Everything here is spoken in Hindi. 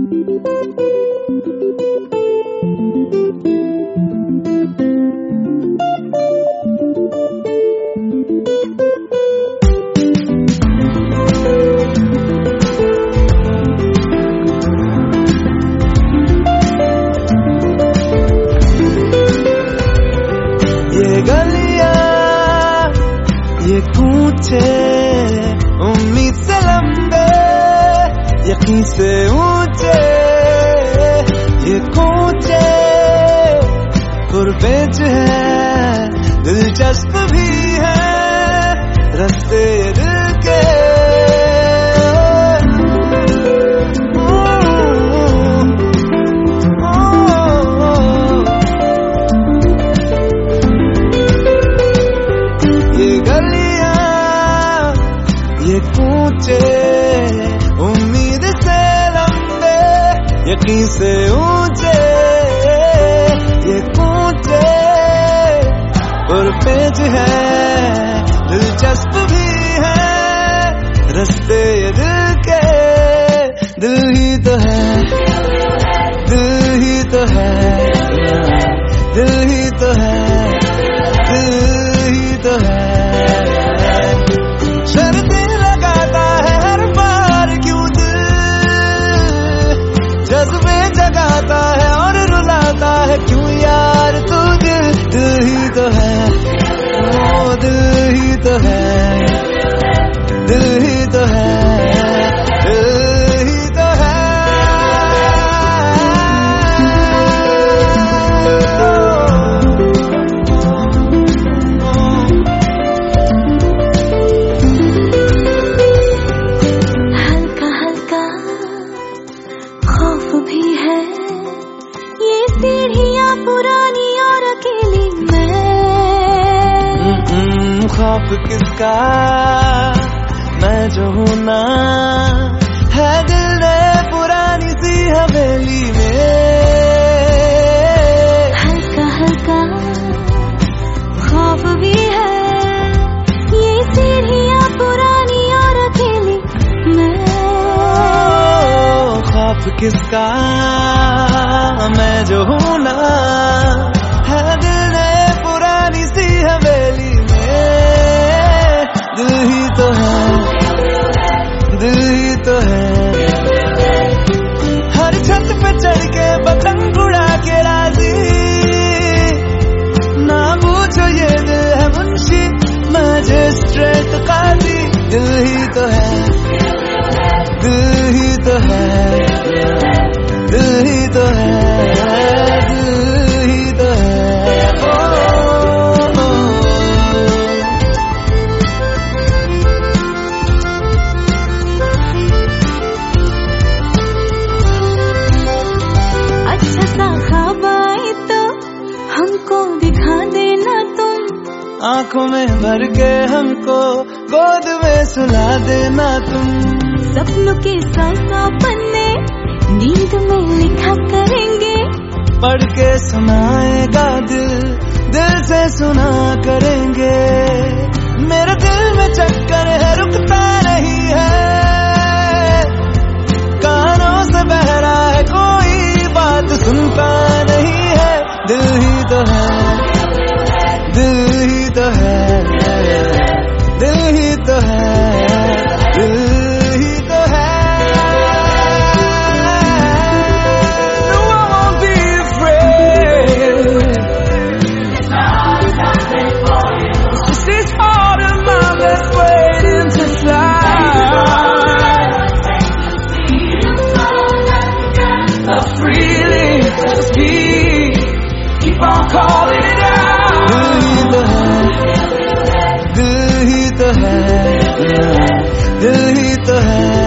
ये गलियां, ये कूचे, उम्मीद से लंबे, यकीन से ऊंचे, ये कूचे पुरपेच है, दिलचस्प भी है रास्ते दिल के। ये गलियां, ये कूचे, उम्मीद से लंबे, यकीन से ऊंचे, ये कूचे पुरपेच है, दिलचस्प भी है रास्ते दिल के। दिल ही तो है, दिल ही तो है, दिल ही तो है, दिल ही तो है। शर्तें लगाता है हर बार क्यों दिल, जज्बे जगाता है और रुलाता है क्यों यार तू दिल। दिल ही तो है, ओ दिल ही तो है, दिल ही तो है, दिल ही तो है। हल्का हल्का खौफ भी है, ये सीढ़ियां पुरानी और अकेली मैं। खौफ किसका, मैं जो हूं ना, है दिल ने पुरानी सी हवेली में। हल्का हल्का खौफ भी है, ये सीढ़ियां पुरानी और अकेली मैं। खौफ किसका, मैं जो हूं ना, है दिल ने पुरानी सी हवेली में। दिल ही तो है, दिल ही तो है, हर छत पे चढ़ के पतंग उड़ा के राजी, ना पूछो ये दिल है मुंशी मजिस्ट्रेट काजी। दिल ही तो है, दिल ही तो है, दिल ही तो है, दिल ही तो है। अच्छा सा ख्वाब आए तो हमको दिखा देना तुम, आंखों में भर के हमको गोद में सुला देना तुम। सपनों के साफ पन्ने नींद में लिखा करेंगे, पढ़ के सुनाएगा दिल, दिल से सुना करेंगे। मेरे दिल में चक्कर है रुकता नहीं है, कानों से बह रहा है कोई बात सुनता नहीं है। दिल ही तो है, दिल ही तो है, दिल ही तो है, दिल ही तो है। No, I won't be afraid. This heart of mine that's waiting to fly. Freely, speak, keep on calling it out. दिल ही तो है, दिल ही तो है, दिल ही तो है।